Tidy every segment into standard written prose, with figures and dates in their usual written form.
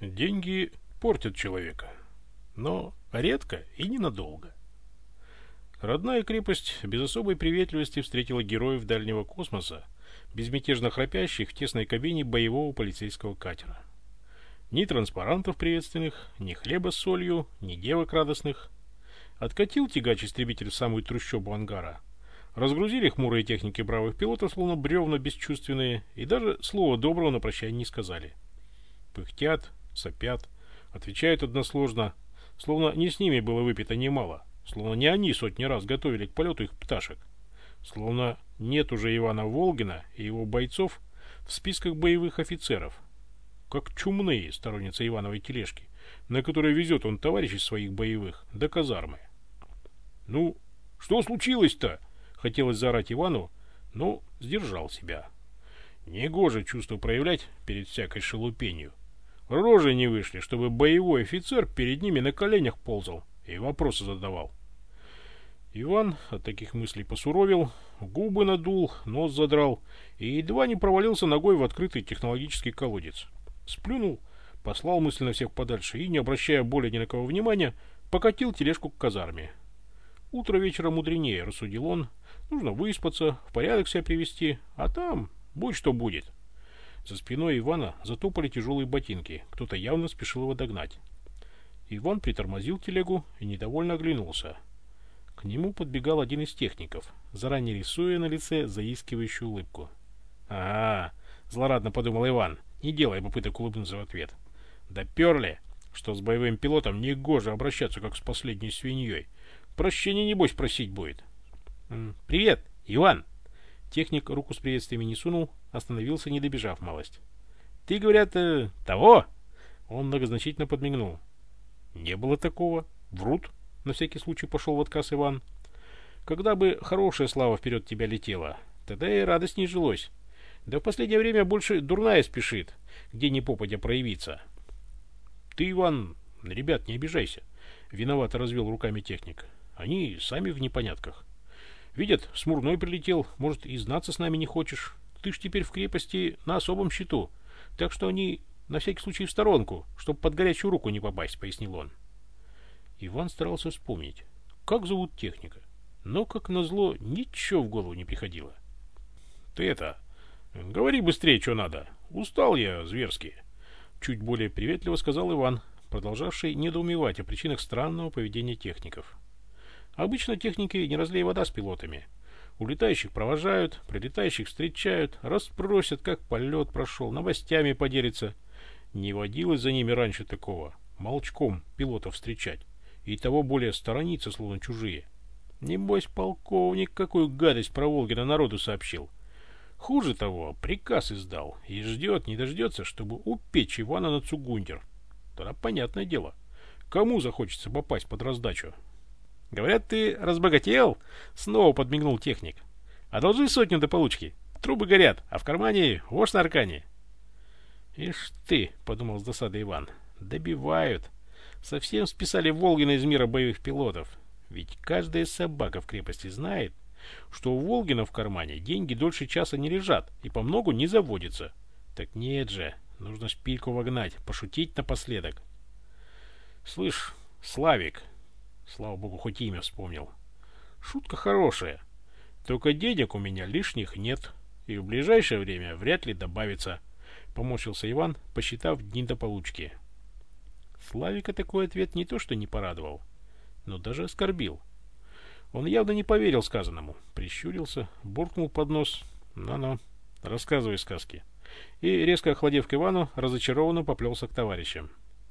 Деньги портят человека, но редко и ненадолго. Родная крепость без особой приветливости встретила героев дальнего космоса, безмятежно храпящих в тесной кабине боевого полицейского катера. Ни транспарантов приветственных, ни хлеба с солью, ни девок радостных. Откатил тягач-истребитель в самую трущобу ангара. Разгрузили хмурые техники бравых пилотов, словно бревна бесчувственные, и даже слова доброго на прощание не сказали. Пыхтят, сопят, отвечают односложно, словно не с ними было выпито немало, словно не они сотни раз готовили к полету их пташек, словно нет уже Ивана Волгина и его бойцов в списках боевых офицеров, как чумные сторонницы Ивановой тележки, на которой везет он товарищей своих боевых до казармы. «Ну, что случилось-то?» — хотелось заорать Ивану, но сдержал себя. Негоже чувство проявлять перед всякой шелупенью. Рожи не вышли, чтобы боевой офицер перед ними на коленях ползал и вопросы задавал. Иван от таких мыслей посуровил, губы надул, нос задрал и едва не провалился ногой в открытый технологический колодец. Сплюнул, послал мысленно всех подальше и, не обращая более ни на кого внимания, покатил тележку к казарме. Утро вечера мудренее, рассудил он. Нужно выспаться, в порядок себя привести, а там будь что будет. За спиной Ивана затопали тяжелые ботинки. Кто-то явно спешил его догнать. Иван притормозил телегу и недовольно оглянулся. К нему подбегал один из техников, заранее рисуя на лице заискивающую улыбку. «Ага», — злорадно подумал Иван, не делая попыток улыбнуться в ответ. «Доперли, что с боевым пилотом негоже обращаться, как с последней свиньей. Прощения, небось, просить будет». «Привет, Иван!» Техник руку с приветствиями не сунул, остановился, не добежав малость. «Ты, говорят, того?» Он многозначительно подмигнул. «Не было такого. Врут», — на всякий случай пошел в отказ Иван. «Когда бы хорошая слава вперед тебя летела, тогда и радость не жилось. Да в последнее время больше дурная спешит, где ни попадя проявиться». «Ты, Иван, ребят, не обижайся», — виновато развел руками техник. «Они сами в непонятках. Видят, Смурной прилетел, может, и знаться с нами не хочешь. Ты ж теперь в крепости на особом счету, так что они на всякий случай в сторонку, чтобы под горячую руку не попасть», — пояснил он. Иван старался вспомнить, как зовут техника, но, как назло, ничего в голову не приходило. «Ты это, говори быстрее, что надо. Устал я зверски», — чуть более приветливо сказал Иван, продолжавший недоумевать о причинах странного поведения техников. Обычно техники не разлей вода с пилотами. Улетающих провожают, прилетающих встречают, расспросят, как полет прошел, новостями поделятся. Не водилось за ними раньше такого. Молчком пилотов встречать. И того более сторониться, словно чужие. Небось, полковник какую гадость про Волгина народу сообщил. Хуже того, приказ издал и ждет, не дождется, чтобы упечь Ивана на Цугундер. Тогда понятное дело, кому захочется попасть под раздачу. «Говорят, ты разбогател?» — снова подмигнул техник. «Одолжи сотню до получки. Трубы горят, а в кармане вошь на аркане». «Ишь ты», — подумал с досадой Иван, — «добивают. Совсем списали Волгина из мира боевых пилотов. Ведь каждая собака в крепости знает, что у Волгина в кармане деньги дольше часа не лежат и по многу не заводятся. Так нет же, нужно шпильку вогнать, пошутить напоследок». «Слышь, Славик», слава богу, хоть имя вспомнил, шутка хорошая, только денег у меня лишних нет и в ближайшее время вряд ли добавится, поморщился Иван, посчитав дни до получки. Славика такой ответ не то что не порадовал, но даже оскорбил. Он явно не поверил сказанному, прищурился, буркнул под нос: «Ну-ну, рассказывай сказки», и, резко охладев к Ивану, разочарованно поплелся к товарищам.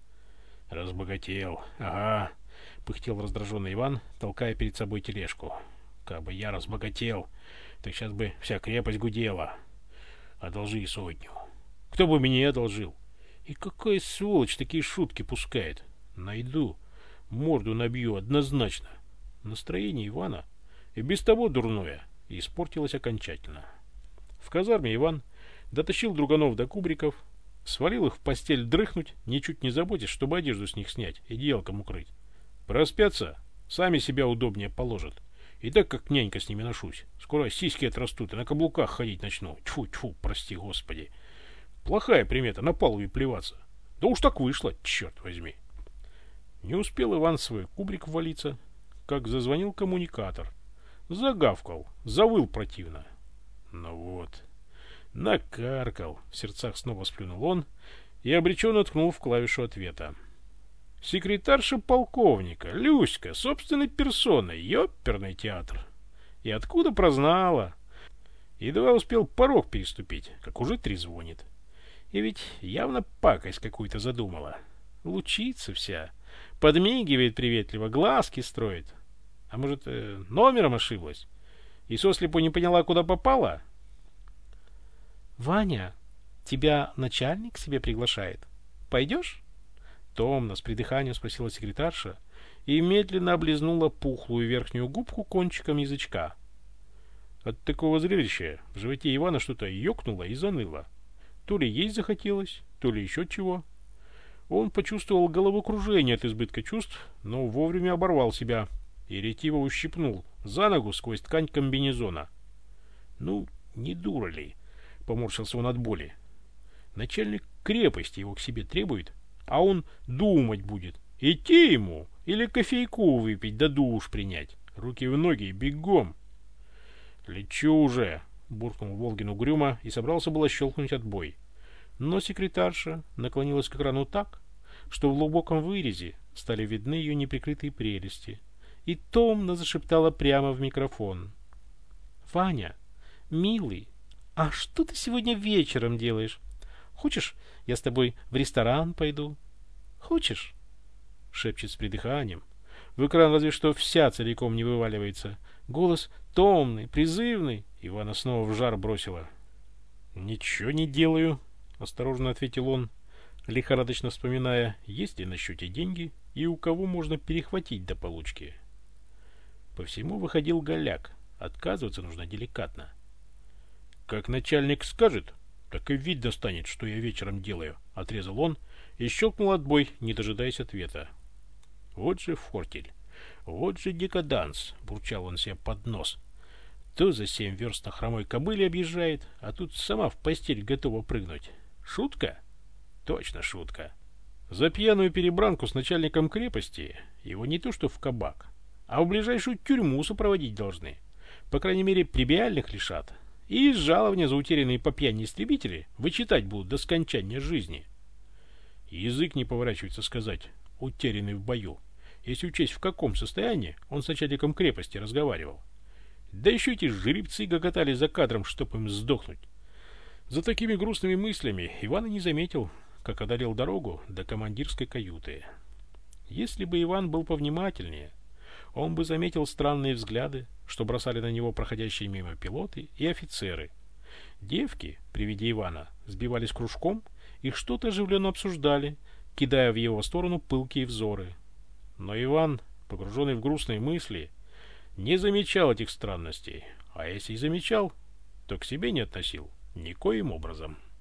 «Разбогател, ага», — пыхтел раздраженный Иван, толкая перед собой тележку. «Как бы я разбогател, так сейчас бы вся крепость гудела. Одолжи сотню. Кто бы мне одолжил? И какая сволочь такие шутки пускает? Найду, морду набью однозначно». Настроение Ивана, и без того дурное, испортилось окончательно. В казарме Иван дотащил друганов до кубриков, свалил их в постель дрыхнуть, ничуть не заботясь, чтобы одежду с них снять и одеялком укрыть. Проспятся, сами себя удобнее положат. И так как нянька с ними ношусь, скоро сиськи отрастут и на каблуках ходить начну. Тьфу-тьфу, прости господи. Плохая примета на палубе плеваться. Да уж так вышло, черт возьми. Не успел Иван в свой кубрик ввалиться, как зазвонил коммуникатор. Загавкал, завыл противно. Ну вот, накаркал, в сердцах снова сплюнул он и обреченно ткнул в клавишу ответа. Секретарша полковника, Люська, собственной персоной, ёперный театр. И откуда прознала? Едва успел порог переступить, как уже трезвонит. И ведь явно пакость какую-то задумала. Лучится вся, подмигивает приветливо, глазки строит. А может, номером ошиблась? И сослепу не поняла, куда попала? «Ваня, тебя начальник к себе приглашает. Пойдешь?» Томно, с придыханием спросила секретарша и медленно облизнула пухлую верхнюю губку кончиком язычка. От такого зрелища в животе Ивана что-то ёкнуло и заныло. То ли есть захотелось, то ли еще чего. Он почувствовал головокружение от избытка чувств, но вовремя оборвал себя и ретиво ущипнул за ногу сквозь ткань комбинезона. «Ну, не дура ли?» — поморщился он от боли. «Начальник крепости его к себе требует, а он думать будет, идти ему или кофейку выпить да душ принять. Руки в ноги, бегом!» «Лечу уже!» — буркнул Волгин угрюмо и собрался было щелкнуть отбой. Но секретарша наклонилась к экрану так, что в глубоком вырезе стали видны ее неприкрытые прелести, и томно зашептала прямо в микрофон. «Ваня, милый, а что ты сегодня вечером делаешь? Хочешь, я с тобой в ресторан пойду? Хочешь?» Шепчет с придыханием. В экран разве что вся целиком не вываливается. Голос томный, призывный. Ивана снова в жар бросила. «Ничего не делаю», — осторожно ответил он, лихорадочно вспоминая, есть ли на счете деньги и у кого можно перехватить до получки. По всему выходил голяк. Отказываться нужно деликатно. «Как начальник скажет, так и видно станет, что я вечером делаю», — отрезал он и щелкнул отбой, не дожидаясь ответа. «Вот же фортель, вот же декаданс», — бурчал он себе под нос. «То за 7 верст на хромой кобыле объезжает, а тут сама в постель готова прыгнуть. Шутка? Точно шутка. За пьяную перебранку с начальником крепости его не то что в кабак, а в ближайшую тюрьму сопроводить должны. По крайней мере, прибиальных лишат. И из жалования за утерянные по пьяни истребители вычитать будут до скончания жизни». Язык не поворачивается сказать «утерянный в бою», если учесть, в каком состоянии он с начальником крепости разговаривал. Да еще эти жеребцы гоготали за кадром, чтоб им сдохнуть. За такими грустными мыслями Иван и не заметил, как одолел дорогу до командирской каюты. Если бы Иван был повнимательнее, он бы заметил странные взгляды, что бросали на него проходящие мимо пилоты и офицеры. Девки при виде Ивана сбивались кружком и что-то оживленно обсуждали, кидая в его сторону пылкие взоры. Но Иван, погруженный в грустные мысли, не замечал этих странностей, а если и замечал, то к себе не относил никоим образом.